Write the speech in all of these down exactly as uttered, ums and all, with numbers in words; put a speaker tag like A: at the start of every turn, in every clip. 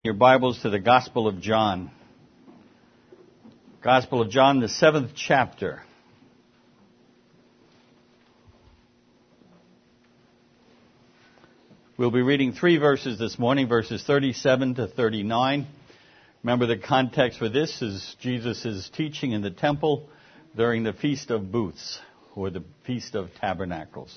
A: Your Bibles to the Gospel of John. Gospel of John, the seventh chapter. We'll be reading three verses this morning, verses thirty-seven to thirty-nine. Remember, the context for this is Jesus' teaching in the temple during the Feast of Booths, or the Feast of Tabernacles.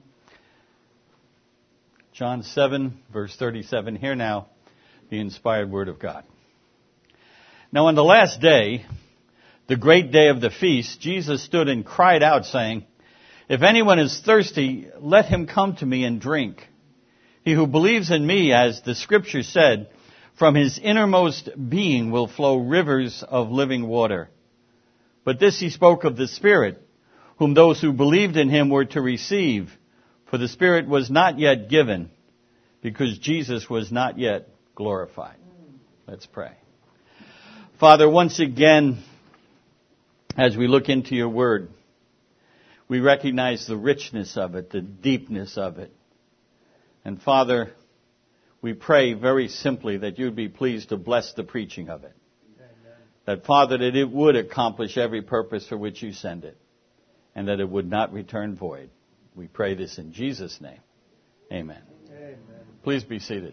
A: John seven, verse thirty-seven. Here now, the inspired word of God. Now on the last day, the great day of the feast, Jesus stood and cried out, saying, "If anyone is thirsty, let him come to me and drink. He who believes in me, as the Scripture said, from his innermost being will flow rivers of living water." But this he spoke of the Spirit, whom those who believed in him were to receive, for the Spirit was not yet given, because Jesus was not yet glorified. Let's pray. Father, once again, as we look into your word, we recognize the richness of it, the deepness of it. And Father, we pray very simply that you'd be pleased to bless the preaching of it. Amen. That, Father, that it would accomplish every purpose for which you send it, and that it would not return void. We pray this in Jesus' name. Amen. Amen. Please be seated.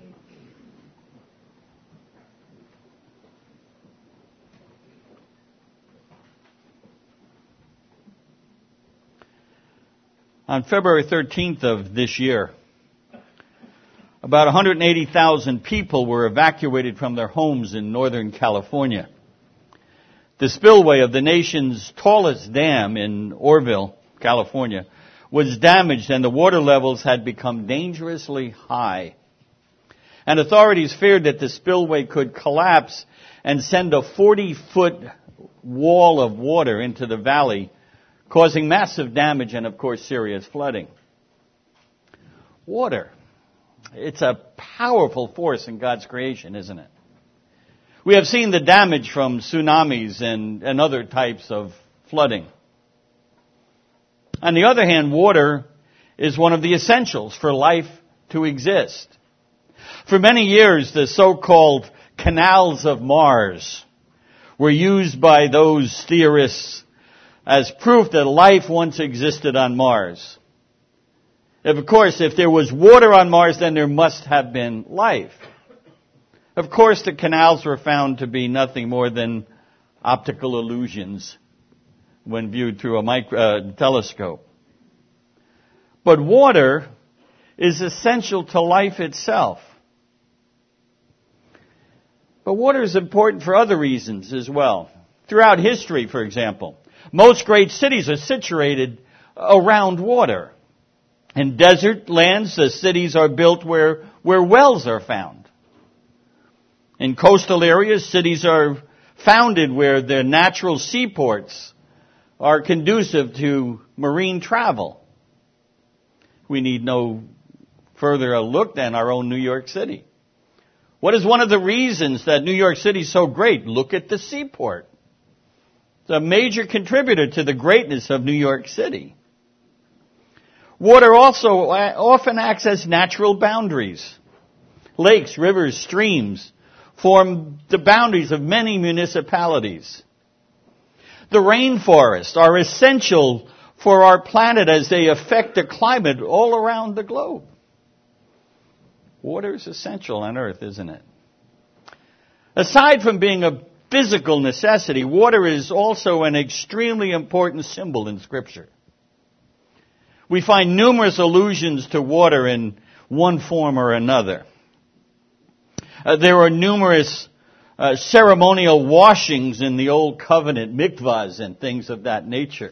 A: On February thirteenth of this year, about one hundred eighty thousand people were evacuated from their homes in Northern California. The spillway of the nation's tallest dam in Oroville, California, was damaged and the water levels had become dangerously high. And authorities feared that the spillway could collapse and send a forty-foot wall of water into the valley, causing massive damage and, of course, serious flooding. Water. It's a powerful force in God's creation, isn't it? We have seen the damage from tsunamis and, and other types of flooding. On the other hand, water is one of the essentials for life to exist. For many years, the so-called canals of Mars were used by those theorists as proof that life once existed on Mars. Of course, if there was water on Mars, then there must have been life. Of course, the canals were found to be nothing more than optical illusions when viewed through a micro, uh, telescope. But water is essential to life itself. But water is important for other reasons as well. Throughout history, for example, most great cities are situated around water. In desert lands, the cities are built where, where wells are found. In coastal areas, cities are founded where the natural seaports are conducive to marine travel. We need no further a look than our own New York City. What is one of the reasons that New York City is so great? Look at the seaport. It's a major contributor to the greatness of New York City. Water also often acts as natural boundaries. Lakes, rivers, streams form the boundaries of many municipalities. The rainforests are essential for our planet as they affect the climate all around the globe. Water is essential on Earth, isn't it? Aside from being a physical necessity, water is also an extremely important symbol in Scripture. We find numerous allusions to water in one form or another. Uh, there are numerous uh, ceremonial washings in the Old Covenant, mikvahs and things of that nature,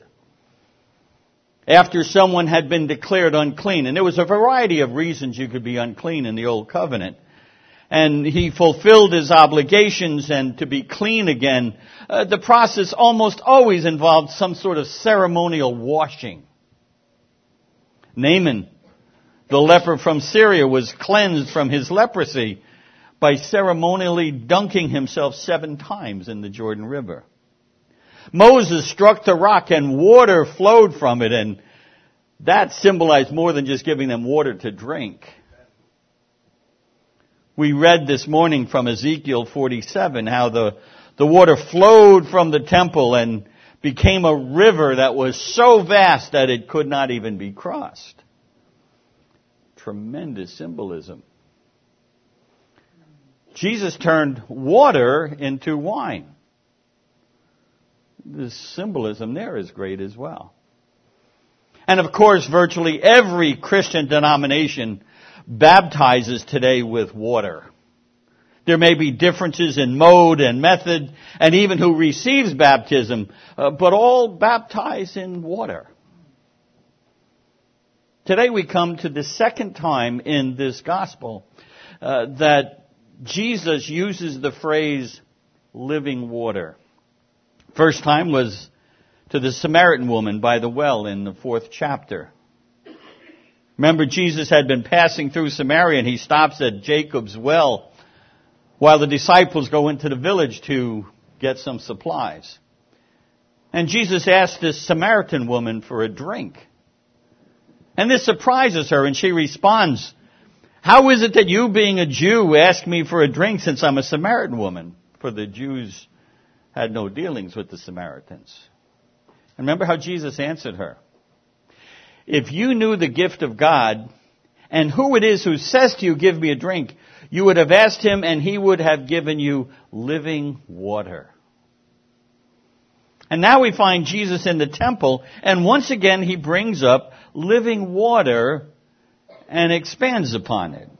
A: after someone had been declared unclean. And there was a variety of reasons you could be unclean in the Old Covenant. And he fulfilled his obligations, and to be clean again, uh, the process almost always involved some sort of ceremonial washing. Naaman, the leper from Syria, was cleansed from his leprosy by ceremonially dunking himself seven times in the Jordan River. Moses struck the rock and water flowed from it, and that symbolized more than just giving them water to drink. We read this morning from Ezekiel forty-seven how the, the water flowed from the temple and became a river that was so vast that it could not even be crossed. Tremendous symbolism. Jesus turned water into wine. The symbolism there is great as well. And of course, virtually every Christian denomination baptizes today with water. There may be differences in mode and method, and even who receives baptism, uh, but all baptize in water. Today we come to the second time in this gospel uh, that Jesus uses the phrase living water. First time was to the Samaritan woman by the well in the fourth chapter. Remember, Jesus had been passing through Samaria and he stops at Jacob's well while the disciples go into the village to get some supplies. And Jesus asked this Samaritan woman for a drink. And this surprises her, and she responds, "How is it that you, being a Jew, ask me for a drink since I'm a Samaritan woman?" For the Jews had no dealings with the Samaritans. And remember how Jesus answered her. "If you knew the gift of God and who it is who says to you, 'Give me a drink,' you would have asked him and he would have given you living water." And now we find Jesus in the temple, and once again he brings up living water and expands upon it.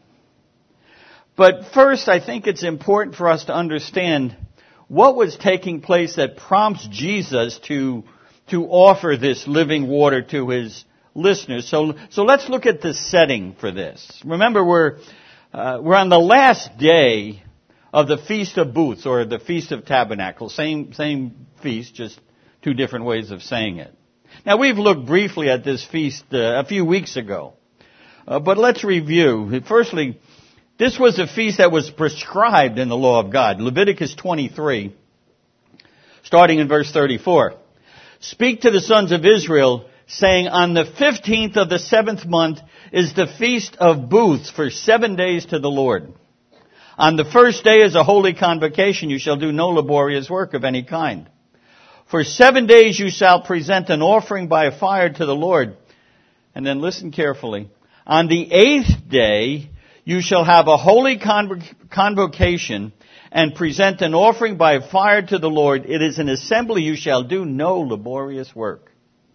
A: But first, I think it's important for us to understand what was taking place that prompts Jesus to, to offer this living water to his listeners. So, so let's look at the setting for this. Remember, we're, uh, we're on the last day of the Feast of Booths, or the Feast of Tabernacles. Same, same feast, just two different ways of saying it. Now, we've looked briefly at this feast uh, a few weeks ago. Uh, but let's review. Firstly, this was a feast that was prescribed in the law of God. Leviticus twenty-three, starting in verse thirty-four. "Speak to the sons of Israel, saying, on the fifteenth of the seventh month is the Feast of Booths for seven days to the Lord. On the first day is a holy convocation. You shall do no laborious work of any kind. For seven days you shall present an offering by fire to the Lord." And then listen carefully. "On the eighth day you shall have a holy convocation and present an offering by fire to the Lord. It is an assembly. You shall do no laborious work."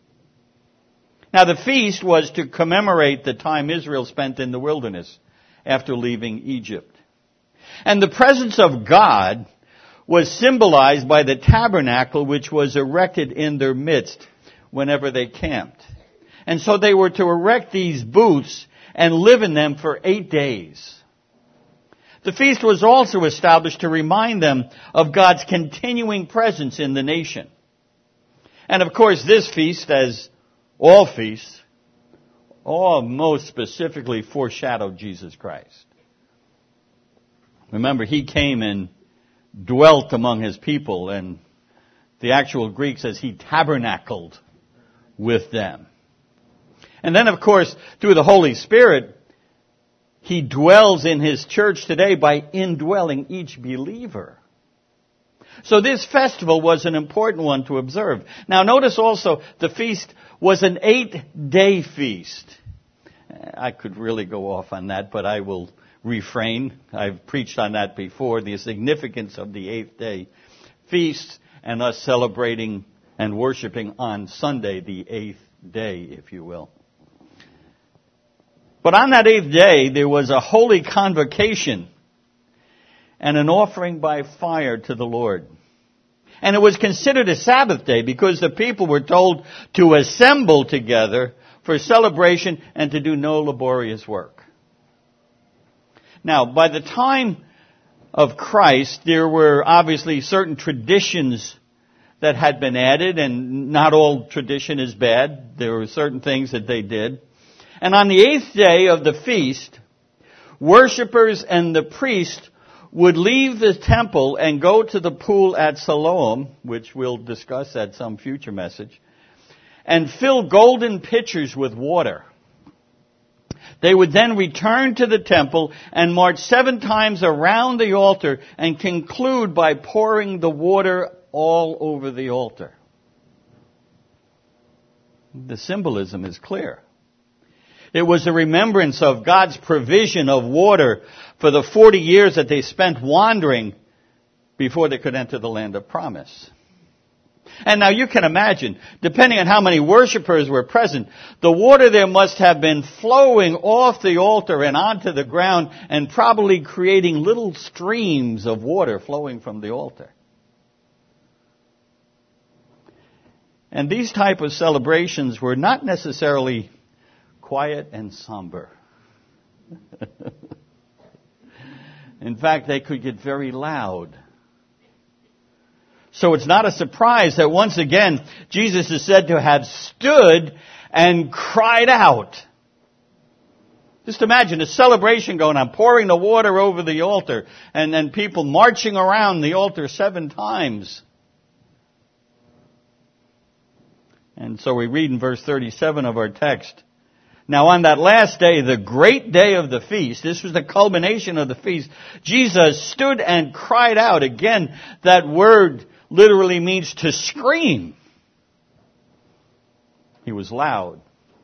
A: Now the feast was to commemorate the time Israel spent in the wilderness after leaving Egypt. And the presence of God was symbolized by the tabernacle which was erected in their midst whenever they camped. And so they were to erect these booths and live in them for eight days. The feast was also established to remind them of God's continuing presence in the nation. And of course, this feast, as all feasts, all most specifically foreshadowed Jesus Christ. Remember, he came and dwelt among his people, and the actual Greek says he tabernacled with them. And then, of course, through the Holy Spirit, he dwells in his church today by indwelling each believer. So this festival was an important one to observe. Now notice also the feast was an eight-day feast. I could really go off on that, but I will refrain. I've preached on that before, the significance of the eighth day feast and us celebrating and worshiping on Sunday, the eighth day, if you will. But on that eighth day, there was a holy convocation and an offering by fire to the Lord. And it was considered a Sabbath day because the people were told to assemble together for celebration and to do no laborious work. Now, by the time of Christ, there were obviously certain traditions that had been added, and not all tradition is bad. There were certain things that they did. And on the eighth day of the feast, worshipers and the priest would leave the temple and go to the pool at Siloam, which we'll discuss at some future message, and fill golden pitchers with water. They would then return to the temple and march seven times around the altar and conclude by pouring the water all over the altar. The symbolism is clear. It was a remembrance of God's provision of water for the forty years that they spent wandering before they could enter the land of promise. And now you can imagine, depending on how many worshipers were present, the water there must have been flowing off the altar and onto the ground and probably creating little streams of water flowing from the altar. And these type of celebrations were not necessarily quiet and somber. In fact, they could get very loud. So it's not a surprise that once again, Jesus is said to have stood and cried out. Just imagine a celebration going on, pouring the water over the altar, and then people marching around the altar seven times. And so we read in verse thirty-seven of our text, now on that last day, the great day of the feast, this was the culmination of the feast, Jesus stood and cried out. Again, that word literally means to scream. He was loud.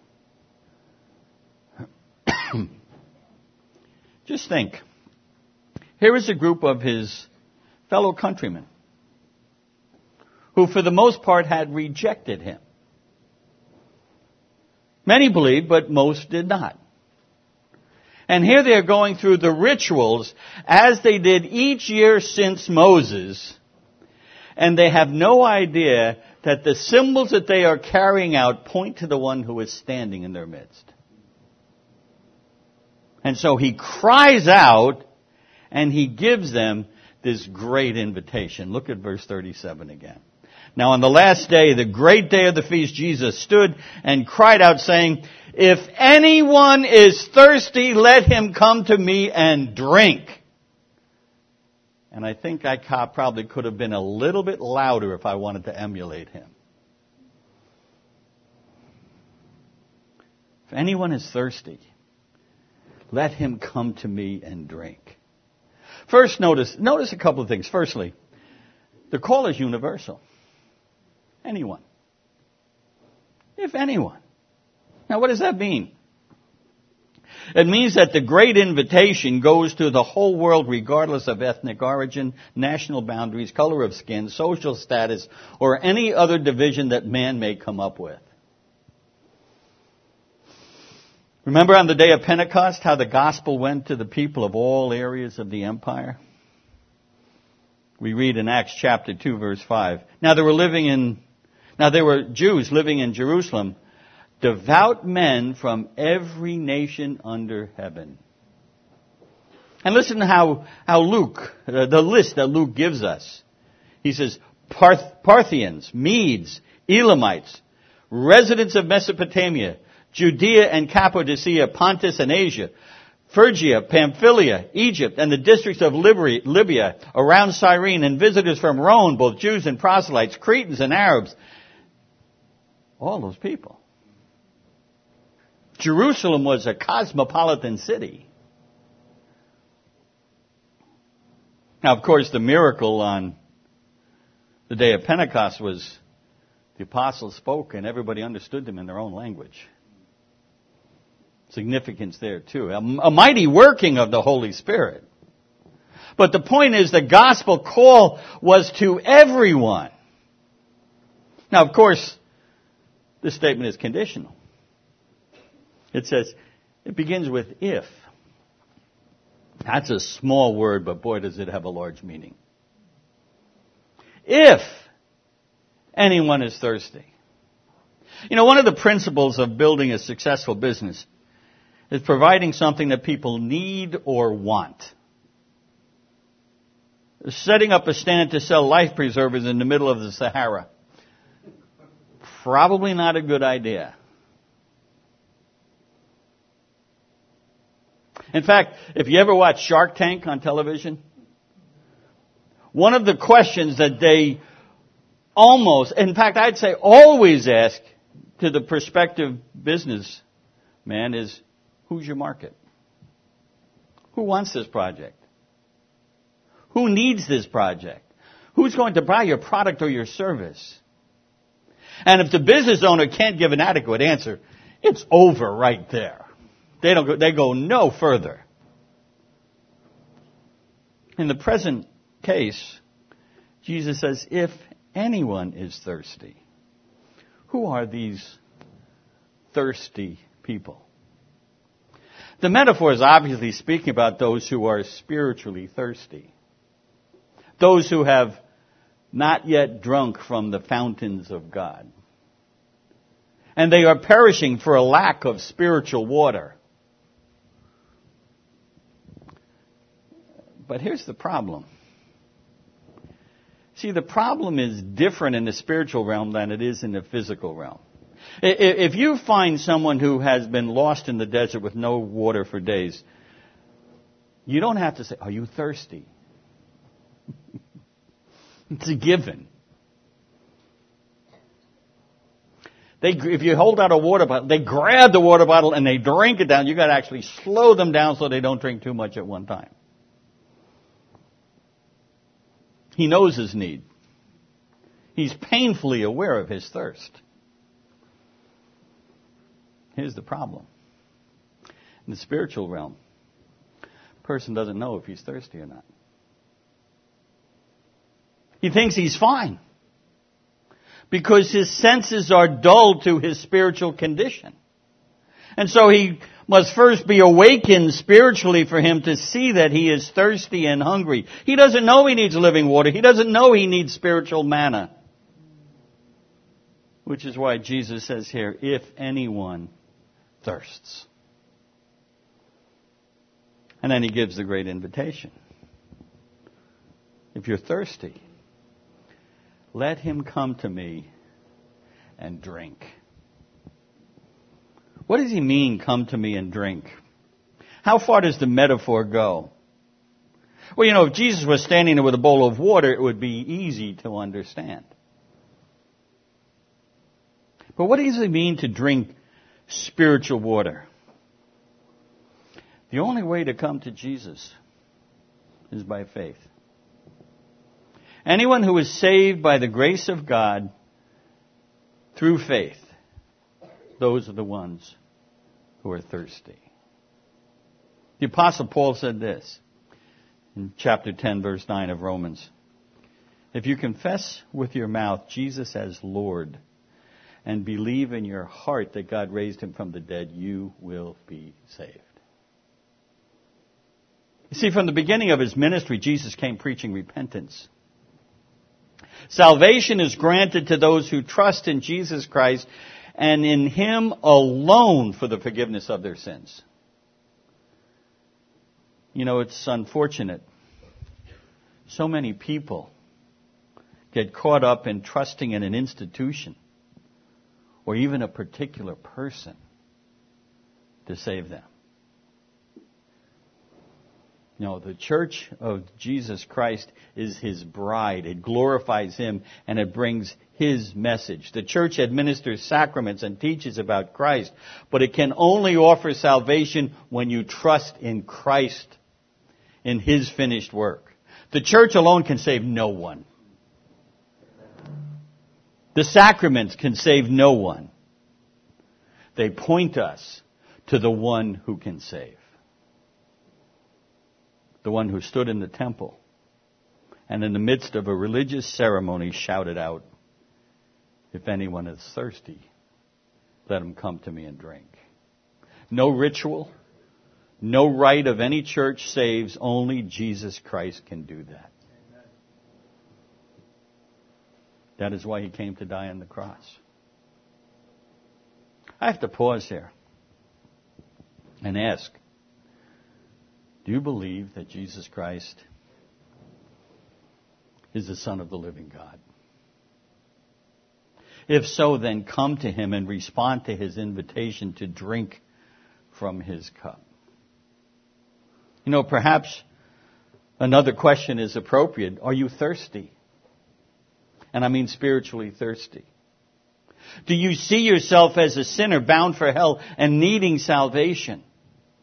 A: Just think. Here is a group of his fellow countrymen who for the most part had rejected him. Many believed, but most did not. And here they are going through the rituals as they did each year since Moses. And they have no idea that the symbols that they are carrying out point to the one who is standing in their midst. And so he cries out and he gives them this great invitation. Look at verse thirty-seven again. Now on the last day, the great day of the feast, Jesus stood and cried out saying, if anyone is thirsty, let him come to me and drink. And I think I probably could have been a little bit louder if I wanted to emulate him. If anyone is thirsty, let him come to me and drink. First, notice, notice a couple of things. Firstly, the call is universal. Anyone. If anyone. Now, what does that mean? It means that the great invitation goes to the whole world regardless of ethnic origin, national boundaries, color of skin, social status, or any other division that man may come up with. Remember on the day of Pentecost how the gospel went to the people of all areas of the empire? We read in Acts chapter two verse five. Now there were living in, now there were Jews living in Jerusalem, devout men from every nation under heaven. And listen to how, how Luke, uh, the list that Luke gives us. He says, Parth- Parthians, Medes, Elamites, residents of Mesopotamia, Judea and Cappadocia, Pontus and Asia, Phrygia, Pamphylia, Egypt, and the districts of Libya around Cyrene, and visitors from Rome, both Jews and proselytes, Cretans and Arabs. All those people. Jerusalem was a cosmopolitan city. Now, of course, the miracle on the day of Pentecost was the apostles spoke and everybody understood them in their own language. Significance there, too. A, a mighty working of the Holy Spirit. But the point is the gospel call was to everyone. Now, of course, this statement is conditional. It says, it begins with if. That's a small word, but boy, does it have a large meaning. If anyone is thirsty. You know, one of the principles of building a successful business is providing something that people need or want. Setting up a stand to sell life preservers in the middle of the Sahara. Probably not a good idea. In fact, if you ever watch Shark Tank on television, one of the questions that they almost, in fact, I'd say always ask to the prospective businessman is, Who's your market? Who wants this project? Who needs this project? Who's going to buy your product or your service? And if the business owner can't give an adequate answer, it's over right there. They don't go, they go no further. In the present case, Jesus says, if anyone is thirsty, who are these thirsty people? The metaphor is obviously speaking about those who are spiritually thirsty. Those who have not yet drunk from the fountains of God. And they are perishing for a lack of spiritual water. But here's the problem. See, the problem is different in the spiritual realm than it is in the physical realm. If you find someone who has been lost in the desert with no water for days, you don't have to say, are you thirsty? It's a given. They, if you hold out a water bottle, they grab the water bottle and they drink it down. You've got to actually slow them down so they don't drink too much at one time. He knows his need. He's painfully aware of his thirst. Here's the problem. In the spiritual realm, a person doesn't know if he's thirsty or not. He thinks he's fine because his senses are dulled to his spiritual condition. And so he must first be awakened spiritually for him to see that he is thirsty and hungry. He doesn't know he needs living water. He doesn't know he needs spiritual manna. Which is why Jesus says here, if anyone thirsts. And then he gives the great invitation. If you're thirsty, let him come to me and drink. What does he mean, come to me and drink? How far does the metaphor go? Well, you know, if Jesus was standing there with a bowl of water, it would be easy to understand. But what does it mean to drink spiritual water? The only way to come to Jesus is by faith. Anyone who is saved by the grace of God through faith, those are the ones who are thirsty. The Apostle Paul said this in chapter ten, verse nine of Romans. If you confess with your mouth Jesus as Lord and believe in your heart that God raised him from the dead, you will be saved. You see, from the beginning of his ministry, Jesus came preaching repentance. Salvation is granted to those who trust in Jesus Christ and in him alone for the forgiveness of their sins. You know, it's unfortunate. So many people get caught up in trusting in an institution or even a particular person to save them. No, the church of Jesus Christ is his bride. It glorifies him and it brings his message. The church administers sacraments and teaches about Christ, but it can only offer salvation when you trust in Christ, in his finished work. The church alone can save no one. The sacraments can save no one. They point us to the one who can save. The one who stood in the temple and in the midst of a religious ceremony shouted out, if anyone is thirsty, let him come to me and drink. No ritual, no rite of any church saves. Only Jesus Christ can do that. That is why he came to die on the cross. I have to pause here and ask, do you believe that Jesus Christ is the Son of the living God? If so, then come to him and respond to his invitation to drink from his cup. You know, perhaps another question is appropriate. Are you thirsty? And I mean spiritually thirsty. Do you see yourself as a sinner bound for hell and needing salvation?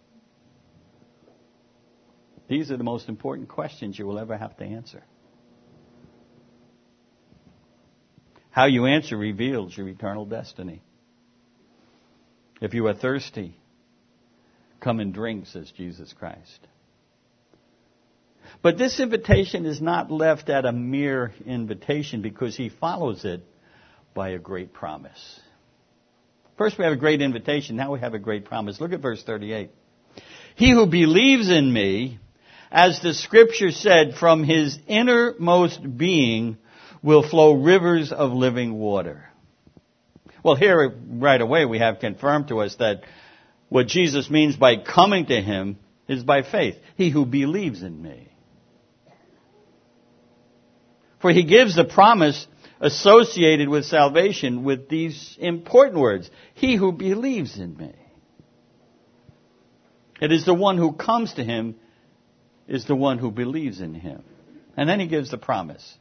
A: These are the most important questions you will ever have to answer. How you answer reveals your eternal destiny. If you are thirsty, come and drink, says Jesus Christ. But this invitation is not left at a mere invitation, because he follows it by a great promise. First we have a great invitation, now we have a great promise. Look at verse thirty-eight. He who believes in me, as the scripture said, from his innermost being will flow rivers of living water. Well, here right away we have confirmed to us that what Jesus means by coming to him is by faith. He who believes in me. For he gives the promise associated with salvation with these important words. He who believes in me. It is the one who comes to him is the one who believes in him. And then he gives the promise.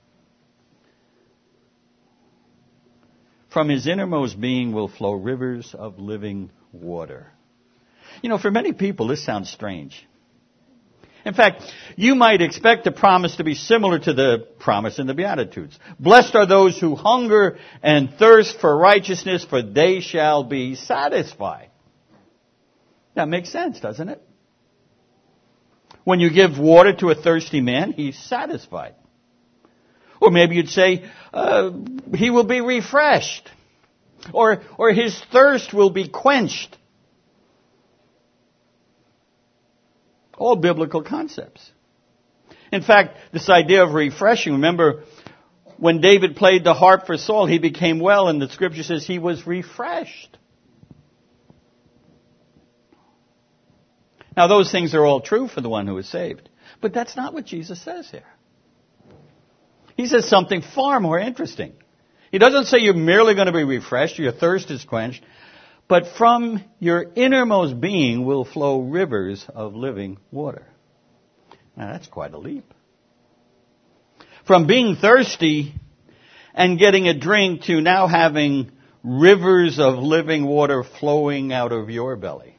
A: From his innermost being will flow rivers of living water. You know, for many people, this sounds strange. In fact, you might expect the promise to be similar to the promise in the Beatitudes. Blessed are those who hunger and thirst for righteousness, for they shall be satisfied. That makes sense, doesn't it? When you give water to a thirsty man, he's satisfied. Or maybe you'd say, uh, he will be refreshed. Or, or his thirst will be quenched. All biblical concepts. In fact, this idea of refreshing, remember, when David played the harp for Saul, he became well, and the scripture says he was refreshed. Now, those things are all true for the one who is saved. But that's not what Jesus says here. He says something far more interesting. He doesn't say you're merely going to be refreshed, your thirst is quenched, but from your innermost being will flow rivers of living water. Now, that's quite a leap. From being thirsty and getting a drink to now having rivers of living water flowing out of your belly.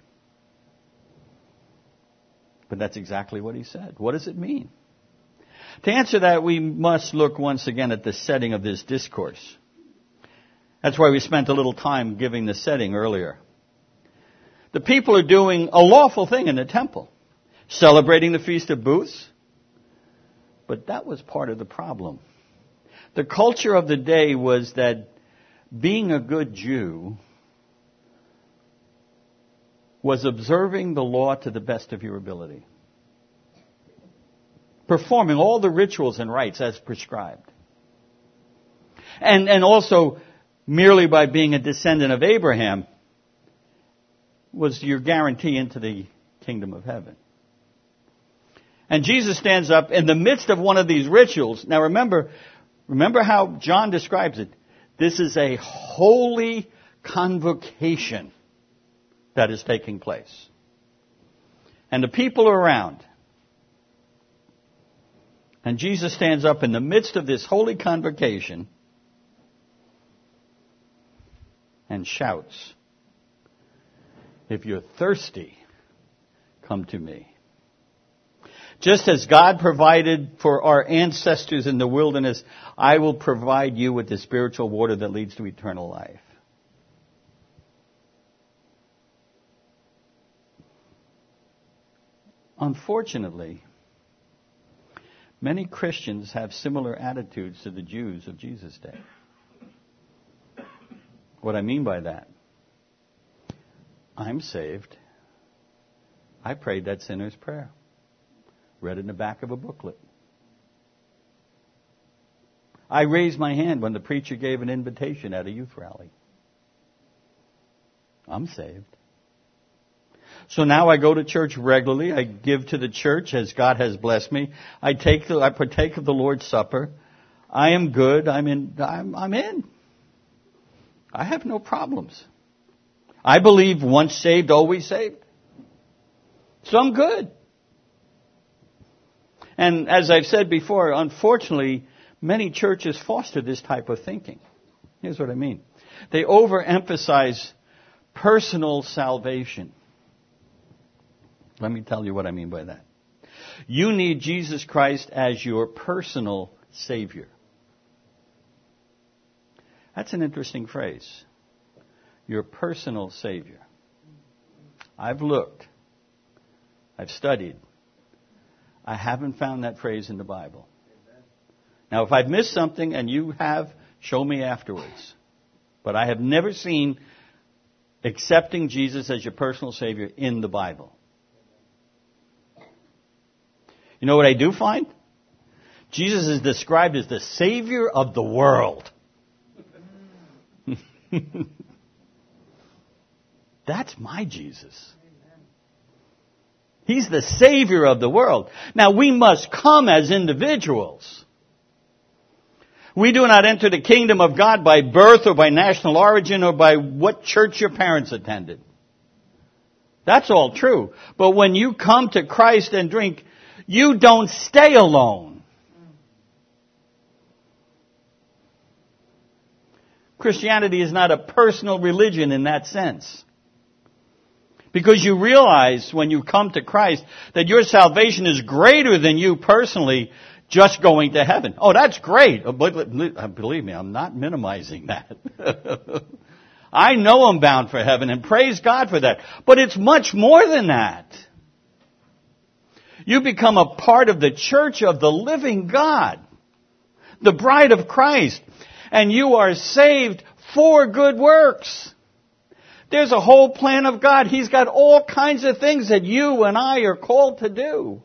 A: But that's exactly what he said. What does it mean? To answer that, we must look once again at the setting of this discourse. That's why we spent a little time giving the setting earlier. The people are doing a lawful thing in the temple, celebrating the Feast of Booths. But that was part of the problem. The culture of the day was that being a good Jew was observing the law to the best of your ability, performing all the rituals and rites as prescribed. And, and also, merely by being a descendant of Abraham was your guarantee into the kingdom of heaven. And Jesus stands up in the midst of one of these rituals. Now remember, remember how John describes it. This is a holy convocation that is taking place. And the people are around. And Jesus stands up in the midst of this holy convocation and shouts, "If you're thirsty, come to me." Just as God provided for our ancestors in the wilderness, I will provide you with the spiritual water that leads to eternal life. Unfortunately, many Christians have similar attitudes to the Jews of Jesus' day. What I mean by that, I'm saved. I prayed that sinner's prayer. Read it in the back of a booklet. I raised my hand when the preacher gave an invitation at a youth rally. I'm saved. So now I go to church regularly. I give to the church as God has blessed me. I take the, I partake of the Lord's Supper. I am good. I'm in. I'm, I'm in. I have no problems. I believe once saved, always saved. So I'm good. And as I've said before, unfortunately, many churches foster this type of thinking. Here's what I mean. They overemphasize personal salvation. Let me tell you what I mean by that. You need Jesus Christ as your personal Savior. That's an interesting phrase. Your personal Savior. I've looked. I've studied. I haven't found that phrase in the Bible. Now, if I've missed something and you have, show me afterwards. But I have never seen accepting Jesus as your personal Savior in the Bible. You know what I do find? Jesus is described as the Savior of the world. That's my Jesus. He's the Savior of the world. Now, we must come as individuals. We do not enter the kingdom of God by birth or by national origin or by what church your parents attended. That's all true. But when you come to Christ and drink, you don't stay alone. Christianity is not a personal religion in that sense. Because you realize when you come to Christ that your salvation is greater than you personally just going to heaven. Oh, that's great. Believe me, I'm not minimizing that. I know I'm bound for heaven, and praise God for that. But it's much more than that. You become a part of the church of the living God, the bride of Christ, and you are saved for good works. There's a whole plan of God. He's got all kinds of things that you and I are called to do.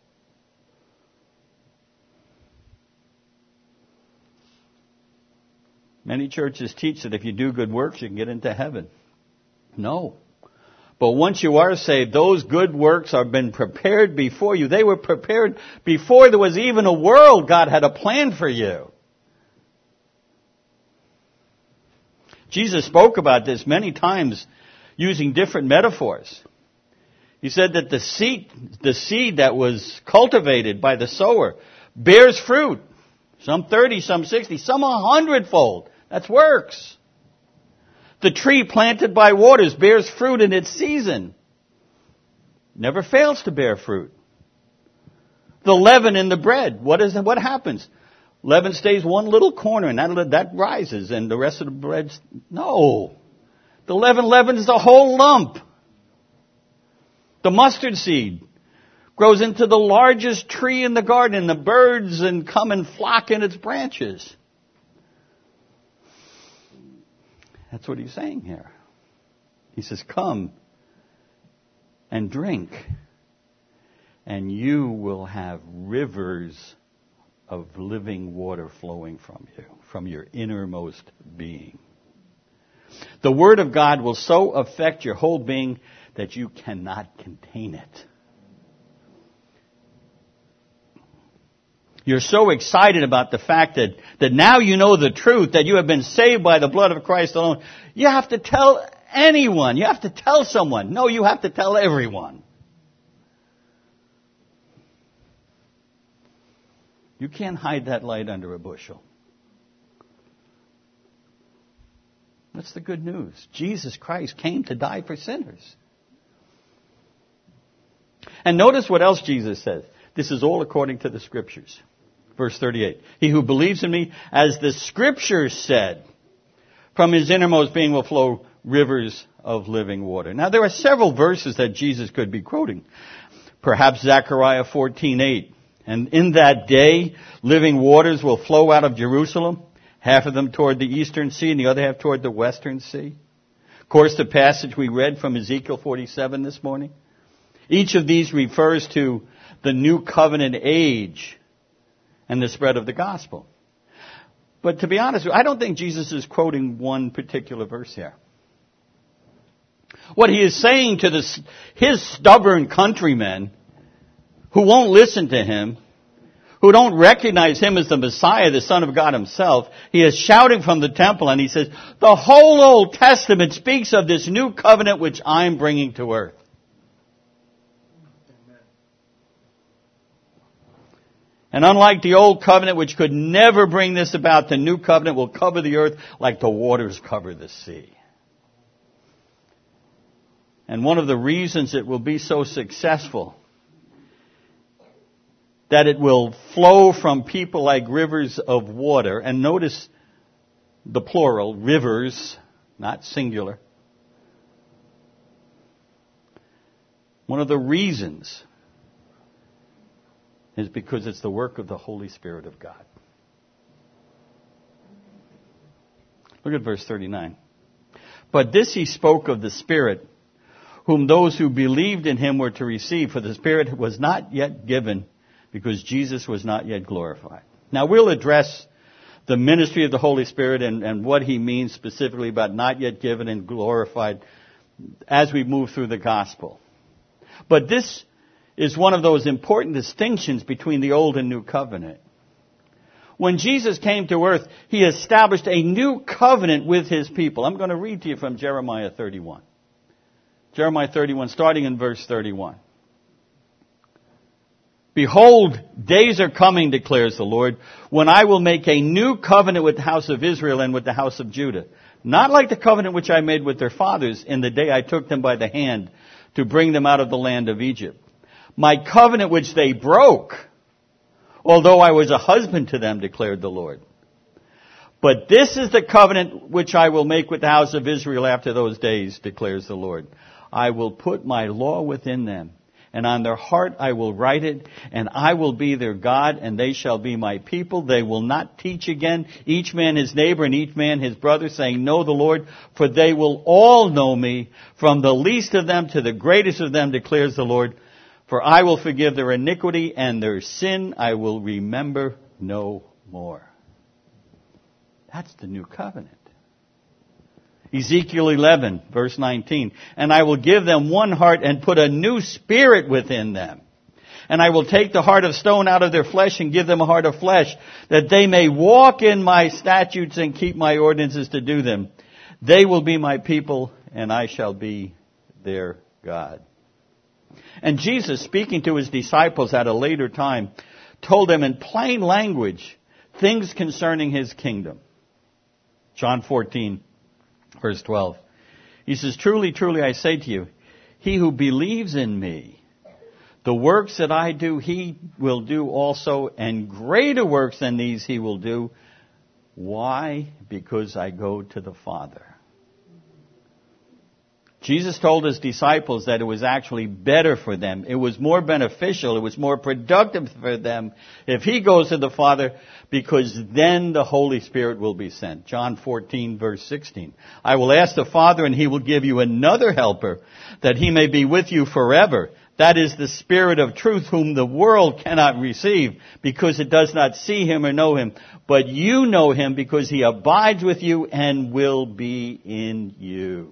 A: Many churches teach that if you do good works, you can get into heaven. No. But once you are saved, those good works have been prepared before you. They were prepared before there was even a world. God had a plan for you. Jesus spoke about this many times using different metaphors. He said that the seed, the seed that was cultivated by the sower bears fruit. Some thirty, some sixty, some a hundredfold. That's works. The tree planted by waters bears fruit in its season. Never fails to bear fruit. The leaven in the bread. What is what happens? Leaven stays one little corner and that, that rises and the rest of the bread's... No. The leaven leavens the whole lump. The mustard seed grows into the largest tree in the garden and the birds and come and flock in its branches. That's what he's saying here. He says, come and drink and you will have rivers of living water flowing from you, from your innermost being. The Word of God will so affect your whole being that you cannot contain it. You're so excited about the fact that, that now you know the truth, that you have been saved by the blood of Christ alone. You have to tell anyone. You have to tell someone. No, you have to tell everyone. You can't hide that light under a bushel. That's the good news. Jesus Christ came to die for sinners. And notice what else Jesus says. This is all according to the Scriptures. Verse thirty-eight. He who believes in me, as the Scriptures said, from his innermost being will flow rivers of living water. Now there are several verses that Jesus could be quoting. Perhaps Zechariah fourteen eight. And in that day, living waters will flow out of Jerusalem, half of them toward the eastern sea and the other half toward the western sea. Of course, the passage we read from Ezekiel forty-seven this morning. Each of these refers to the new covenant age and the spread of the gospel. But to be honest, I don't think Jesus is quoting one particular verse here. What he is saying to this, his stubborn countrymen who won't listen to him, who don't recognize him as the Messiah, the Son of God himself, he is shouting from the temple and he says, the whole Old Testament speaks of this new covenant which I'm bringing to earth. And unlike the old covenant, which could never bring this about, the new covenant will cover the earth like the waters cover the sea. And one of the reasons it will be so successful that it will flow from people like rivers of water. And notice the plural, rivers, not singular. One of the reasons is because it's the work of the Holy Spirit of God. Look at verse thirty-nine. But this he spoke of the Spirit, whom those who believed in him were to receive, for the Spirit was not yet given, because Jesus was not yet glorified. Now we'll address the ministry of the Holy Spirit and, and what he means specifically about not yet given and glorified as we move through the gospel. But this is one of those important distinctions between the Old and New Covenant. When Jesus came to earth, he established a new covenant with his people. I'm going to read to you from Jeremiah thirty-one. Jeremiah thirty-one, starting in verse thirty-one. Behold, days are coming, declares the Lord, when I will make a new covenant with the house of Israel and with the house of Judah. Not like the covenant which I made with their fathers in the day I took them by the hand to bring them out of the land of Egypt. My covenant which they broke, although I was a husband to them, declared the Lord. But this is the covenant which I will make with the house of Israel after those days, declares the Lord. I will put my law within them, and on their heart I will write it, and I will be their God, and they shall be my people. They will not teach again, each man his neighbor and each man his brother, saying, know the Lord, for they will all know me, from the least of them to the greatest of them, declares the Lord. For I will forgive their iniquity, and their sin I will remember no more. That's the new covenant. Ezekiel eleven, verse nineteen. And I will give them one heart and put a new spirit within them. And I will take the heart of stone out of their flesh and give them a heart of flesh, that they may walk in my statutes and keep my ordinances to do them. They will be my people, and I shall be their God. And Jesus, speaking to his disciples at a later time, told them in plain language things concerning his kingdom. John fourteen, verse twelve. He says, truly, truly, I say to you, he who believes in me, the works that I do, he will do also, and greater works than these he will do. Why? Because I go to the Father. Jesus told his disciples that it was actually better for them. It was more beneficial. It was more productive for them if he goes to the Father, because then the Holy Spirit will be sent. John fourteen, verse sixteen. I will ask the Father, and he will give you another helper, that he may be with you forever. That is the Spirit of truth, whom the world cannot receive, because it does not see him or know him. But you know him, because he abides with you and will be in you.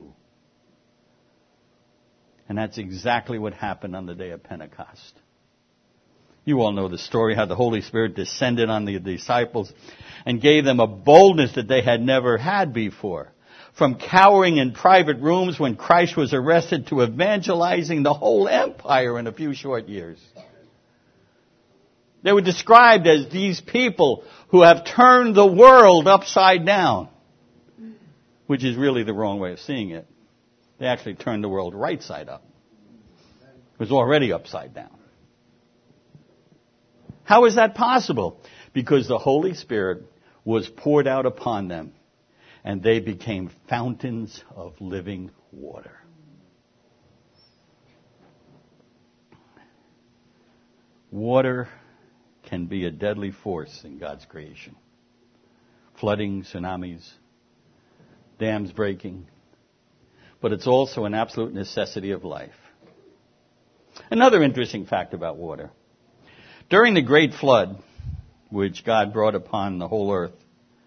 A: And that's exactly what happened on the day of Pentecost. You all know the story, how the Holy Spirit descended on the disciples and gave them a boldness that they had never had before. From cowering in private rooms when Christ was arrested to evangelizing the whole empire in a few short years. They were described as these people who have turned the world upside down, which is really the wrong way of seeing it. They actually turned the world right side up. It was already upside down. How is that possible? Because the Holy Spirit was poured out upon them, and they became fountains of living water. Water can be a deadly force in God's creation. Flooding, tsunamis, dams breaking. But it's also an absolute necessity of life. Another interesting fact about water. During the Great Flood, which God brought upon the whole earth,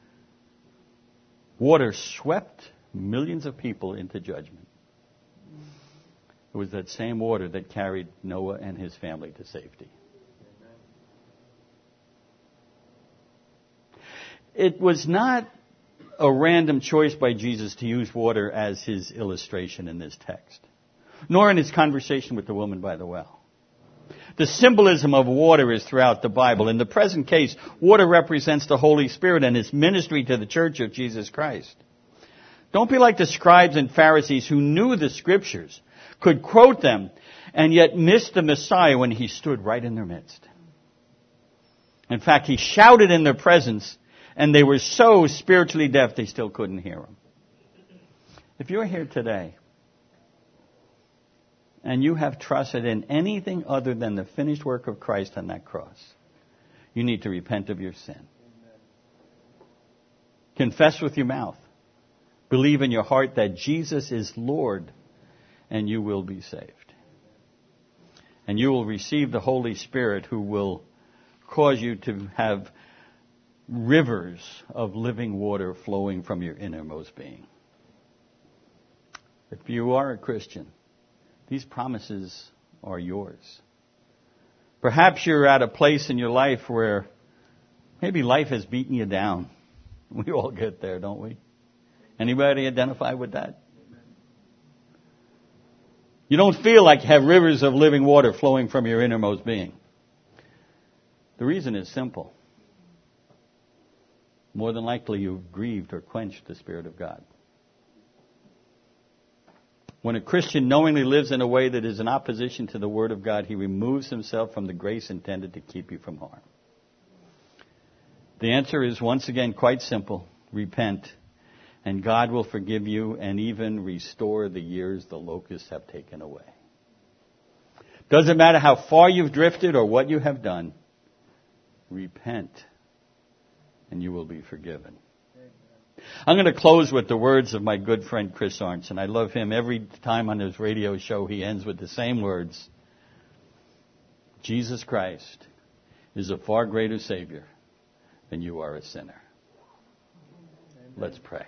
A: water swept millions of people into judgment. It was that same water that carried Noah and his family to safety. It was not a random choice by Jesus to use water as his illustration in this text, nor in his conversation with the woman by the well. The symbolism of water is throughout the Bible. In the present case, water represents the Holy Spirit and his ministry to the church of Jesus Christ. Don't be like the scribes and Pharisees who knew the scriptures, could quote them, and yet missed the Messiah when he stood right in their midst. In fact, he shouted in their presence, and they were so spiritually deaf they still couldn't hear him. If you're here today, and you have trusted in anything other than the finished work of Christ on that cross, you need to repent of your sin. Confess with your mouth. Believe in your heart that Jesus is Lord, and you will be saved. And you will receive the Holy Spirit, who will cause you to have rivers of living water flowing from your innermost being. If you are a Christian, these promises are yours. Perhaps you're at a place in your life where maybe life has beaten you down. We all get there, don't we? Anybody identify with that? You don't feel like you have rivers of living water flowing from your innermost being. The reason is simple. More than likely you've grieved or quenched the Spirit of God. When a Christian knowingly lives in a way that is in opposition to the Word of God, he removes himself from the grace intended to keep you from harm. The answer is, once again, quite simple. Repent, and God will forgive you and even restore the years the locusts have taken away. Doesn't matter how far you've drifted or what you have done. Repent, and you will be forgiven. I'm going to close with the words of my good friend Chris Arntzen. I love him. Every time on his radio show, he ends with the same words. Jesus Christ is a far greater Savior than you are a sinner. Amen. Let's pray.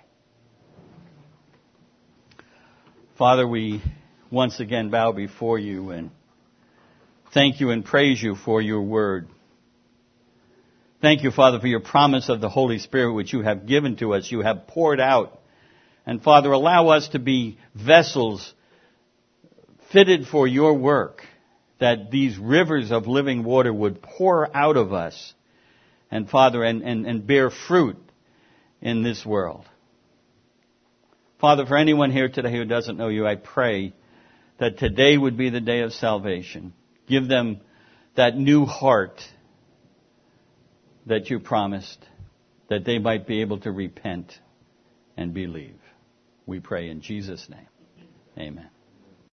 A: Father, we once again bow before you and thank you and praise you for your word. Thank you, Father, for your promise of the Holy Spirit which you have given to us, you have poured out. And Father, allow us to be vessels fitted for your work, that these rivers of living water would pour out of us, and Father, and, and, and bear fruit in this world. Father, for anyone here today who doesn't know you, I pray that today would be the day of salvation. Give them that new heart that you promised, that they might be able to repent and believe. We pray in Jesus' name. Amen.